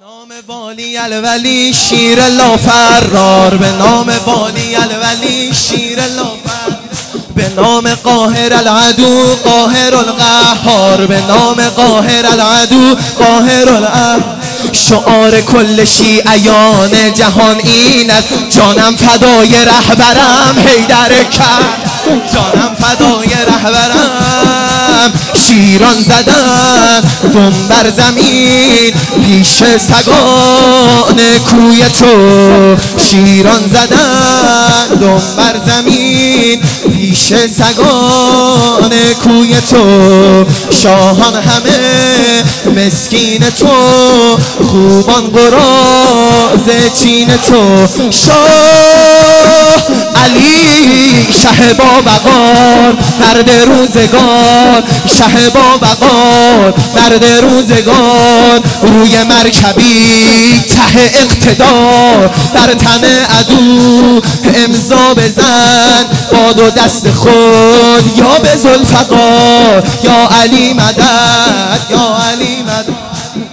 نام والی الولی شیر لافرار، به نام والی الولی شیر لافرار، به نام قاهر العدو قاهر القهار، به نام قاهر العدو قاهر القهار. شعار کل شیعیان جهان این است، جانم فدای رهبرم حیدر کرد، جانم فدای رهبرم. شیران زدن دم بر زمین پیش سگان کوی تو، شیران زدن دم بر زمین پیش سگان کوی تو. شاهان همه مسکین تو، خوبان قراز چین تو. شاه علی شه باوقار مرد روزگار، شه باوقار مرد روزگار. روی مرکبی ته اقتدار، در تن عدو امضا بزن با دو دست خود یا به ذوالفقار. یا علی مدد، یا علی مدد،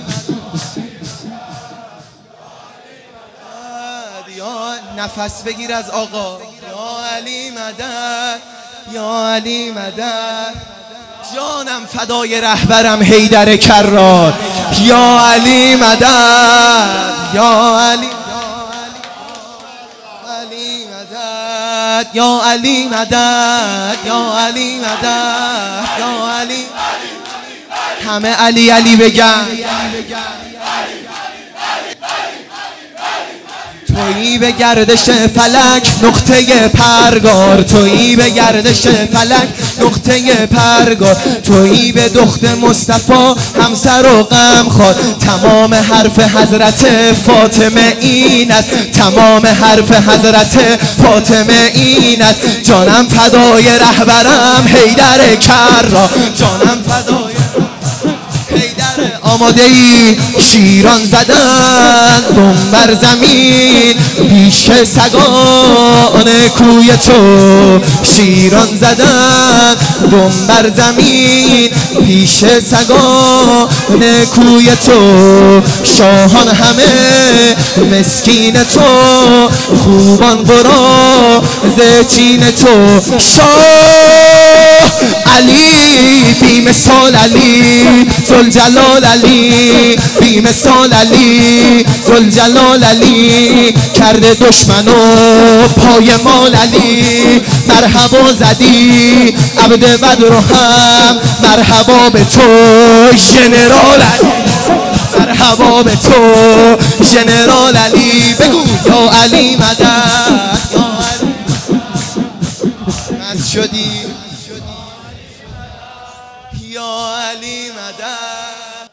یا نفس بگیر از آقا. یا علی مدد، یا علی مدد. جانم فدای رهبرم حیدر کرار. یا علی مدد، یا علی مدد، یا علی مدد، یا علی مدد، یا علی. همه علی علی بگن. تویی به گردش فلک نقطه پرگار، تویی به گردش فلک نقطه پرگار. تویی به دخت مصطفی همسر و غمخوار. تمام حرف حضرت فاطمه این است، تمام حرف حضرت فاطمه این است. جانم فدای رهبرم حیدر کرار، جانم فدای حیدر. آماده ای شیران زدن دم بر زمین پیش سگان کوی تو، شیران زدن دم بر زمین پیش سگان کوی تو. شاهان همه مسکین تو، خوبان قراز چین تو. شاه علی بی مثال علی ذوالجلال علی، بی مثال علی ذوالجلال علی. کرده دشمنو پای مال علی، مرحبا زدی عبد بدر هم مرحبا به تو ژنرال علی، مرحبا به تو ژنرال علی. بگو یا علی مدد، یا علی مد شدی. یا علی مدد،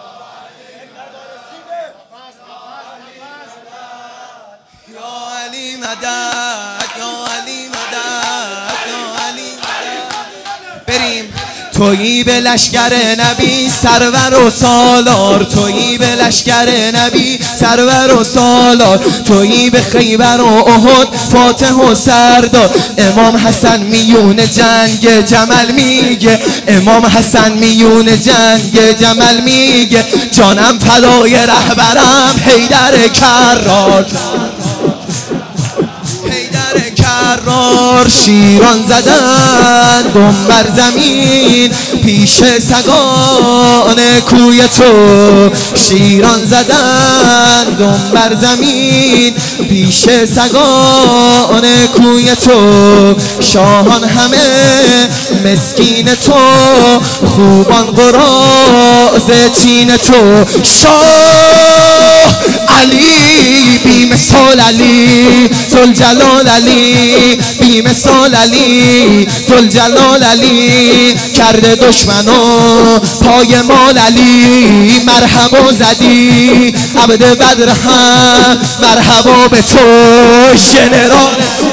یا علی مدد، یا علی مدد، یا علی مدد. بریم. تویی به لشکر نبی سرور و سالار، تویی به لشکر نبی سرور و سالار. تویی به خیبر و احد فاتح و سردار. امام حسن میون جنگ جمل میگه، امام حسن میون جنگ جمل میگه. جانم فدای رهبرم حیدر کرار، حیدر کرار. شیران زدن دم بر زمین پیش سگان کوی تو، شیران زدن دم بر زمین پیش سگان کوی تو. شاهان همه مسکین تو، خوبان قراز چین تو. شاه علی بی مثال علی ذوالجلال علی، بی مثال علی ذوالجلال علی. کرده دشمنو پای مال علی، مرحبا زدی عبد بدر هم مرحبا به تو ژنرال